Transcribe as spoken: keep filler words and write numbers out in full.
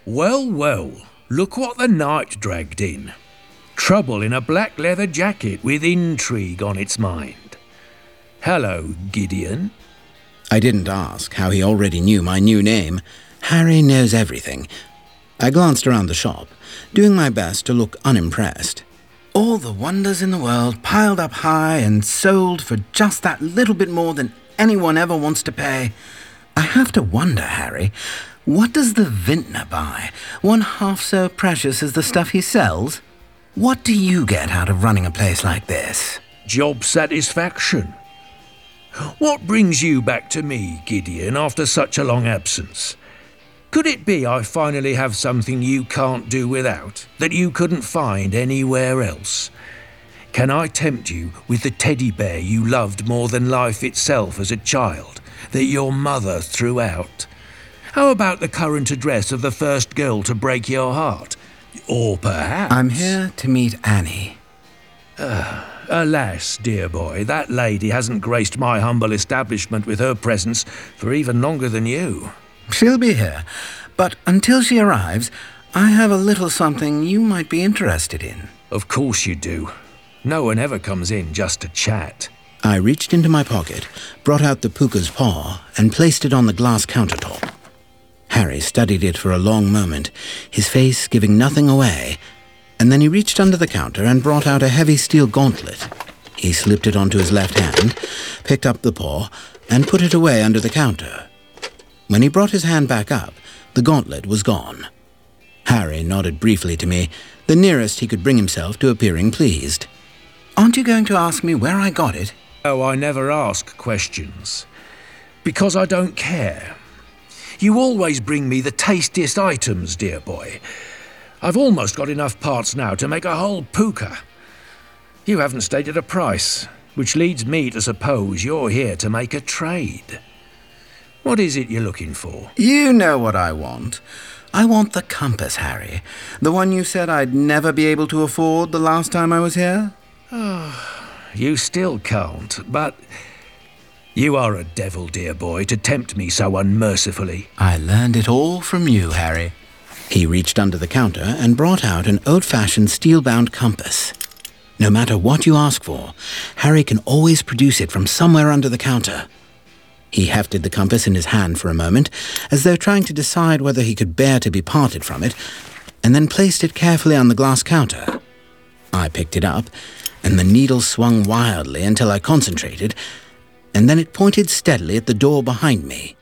Well, well, look what the night dragged in. Trouble in a black leather jacket with intrigue on its mind. Hello, Gideon. I didn't ask how he already knew my new name. Harry knows everything. I glanced around the shop, doing my best to look unimpressed. All the wonders in the world piled up high and sold for just that little bit more than anyone ever wants to pay. I have to wonder, Harry, what does the vintner buy? One half so precious as the stuff he sells? What do you get out of running a place like this? Job satisfaction. What brings you back to me, Gideon, after such a long absence? Could it be I finally have something you can't do without, that you couldn't find anywhere else? Can I tempt you with the teddy bear you loved more than life itself as a child, that your mother threw out? How about the current address of the first girl to break your heart? Or perhaps... I'm here to meet Annie. Uh, alas, dear boy, that lady hasn't graced my humble establishment with her presence for even longer than you. She'll be here, but until she arrives, I have a little something you might be interested in. Of course you do. No one ever comes in just to chat. I reached into my pocket, brought out the puka's paw, and placed it on the glass countertop. Harry studied it for a long moment, his face giving nothing away, and then he reached under the counter and brought out a heavy steel gauntlet. He slipped it onto his left hand, picked up the paw, and put it away under the counter. When he brought his hand back up, the gauntlet was gone. Harry nodded briefly to me, the nearest he could bring himself to appearing pleased. Aren't you going to ask me where I got it? Oh, I never ask questions. Because I don't care. You always bring me the tastiest items, dear boy. I've almost got enough parts now to make a whole puka. You haven't stated a price, which leads me to suppose you're here to make a trade. What is it you're looking for? You know what I want. I want the compass, Harry. The one you said I'd never be able to afford the last time I was here? Oh, you still can't, but... You are a devil, dear boy, to tempt me so unmercifully. I learned it all from you, Harry. He reached under the counter and brought out an old-fashioned steel-bound compass. No matter what you ask for, Harry can always produce it from somewhere under the counter. He hefted the compass in his hand for a moment, as though trying to decide whether he could bear to be parted from it, and then placed it carefully on the glass counter. I picked it up, and the needle swung wildly until I concentrated, and then it pointed steadily at the door behind me.